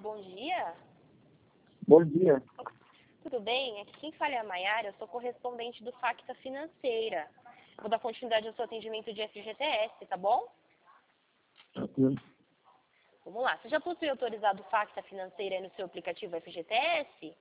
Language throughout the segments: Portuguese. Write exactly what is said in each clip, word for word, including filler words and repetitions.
bom dia. Bom dia. Tudo bem? Aqui quem fala é a Maiara, eu sou correspondente do Facta Financeira. Vou dar continuidade ao seu atendimento de F G T S, tá bom? Tranquilo. Vamos lá. Você já possui autorizado o Facta Financeira aí no seu aplicativo F G T S?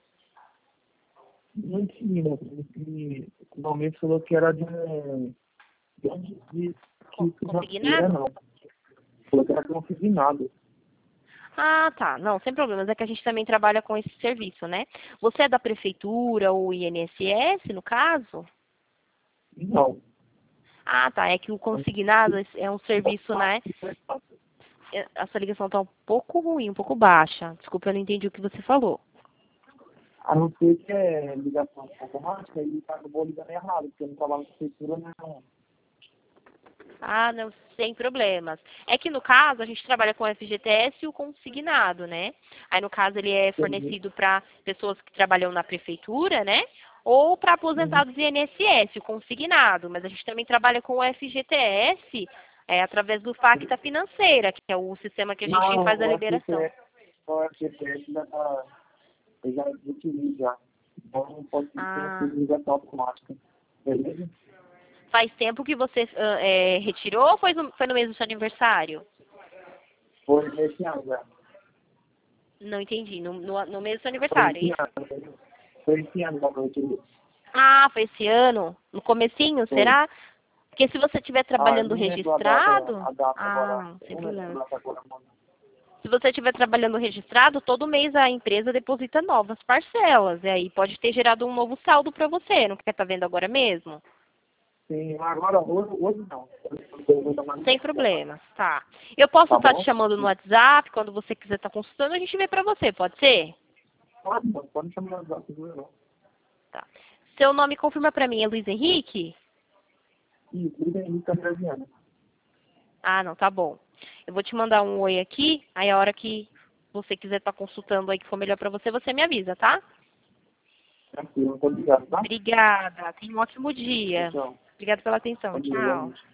Não entendi, né? Porque o momento falou que era de um. De onde de Co- que Consignado? não. Falou que era consignado. Ah, tá. Não, sem problemas. É que a gente também trabalha com esse serviço, né? Você é da prefeitura ou I N S S, no caso? Não. Ah, tá. É que o consignado é um serviço, né? É- A sua ligação tá um pouco ruim, um pouco baixa. Desculpa, eu não entendi o que você falou. A não ser que é ligação automática, ele acabou ligando errado, porque eu não trabalho com prefeitura, não. Ah, não, sem problemas. É que no caso a gente trabalha com o F G T S e o consignado, né? Aí no caso ele é Entendi. fornecido para pessoas que trabalham na prefeitura, né? Ou para Uhum. aposentados do I N S S, o consignado. Mas a gente também trabalha com o F G T S é, através do Facta Financeira, que é o sistema que a gente Não, faz a o liberação. F G T S, o F G T S já tá. Eu já utilizo já. Então não pode ter Ah, ligação automática. Beleza? faz tempo que você ah, é, retirou ou foi no, foi no mês do seu aniversário? Foi nesse ano já. Não entendi. No, no, no mês do seu Foi aniversário, é esse isso? ano. Foi esse ano que eu utilizo. Ah, foi esse ano? No comecinho, Foi. será? Porque se você estiver Ah, eu trabalhando não lembro a data, registrado, a data agora. ah, Eu sem não lembro a problema. data agora, mano. Se você estiver trabalhando registrado, todo mês a empresa deposita novas parcelas. E aí pode ter gerado um novo saldo para você. Não quer estar vendo agora mesmo? Sim, agora hoje, hoje não. Eu vou dar uma Sem ligação. problemas, tá. Eu posso Tá estar te bom? chamando no WhatsApp, quando você quiser estar consultando, a gente vê para você, pode ser? Pode, mano. Pode me chamar no WhatsApp, não. Tá. Seu nome confirma para mim, é Luiz Henrique? Isso, tudo bem, tá brasileiro. Ah, não, tá bom. Eu vou te mandar um oi aqui, aí a hora que você quiser estar consultando aí que for melhor para você, você me avisa, tá? Tranquilo, muito obrigado, tá? Obrigada. Tenha um ótimo Tchau, dia. tchau. Obrigada pela atenção. Bom dia, Tchau. igualmente.